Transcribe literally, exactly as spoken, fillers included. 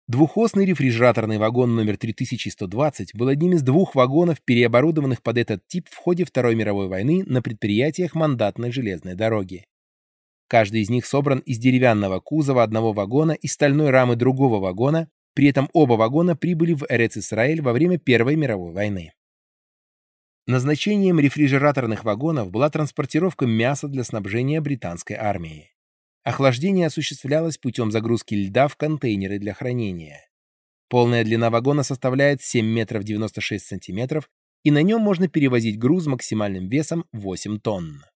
Двухосный рефрижераторный вагон номер три тысячи сто двадцать был одним из двух вагонов, переоборудованных под этот тип в ходе Второй мировой войны на предприятиях мандатной железной дороги. Каждый из них собран из деревянного кузова одного вагона и стальной рамы другого вагона, при этом оба вагона прибыли в Эрец-Исраэль во время Первой мировой войны. Назначением рефрижераторных вагонов была транспортировка мяса для снабжения британской армии. Охлаждение осуществлялось путем загрузки льда в контейнеры для хранения. Полная длина вагона составляет семь метров девяносто шесть сантиметров, и на нем можно перевозить груз с максимальным весом восемь тонн.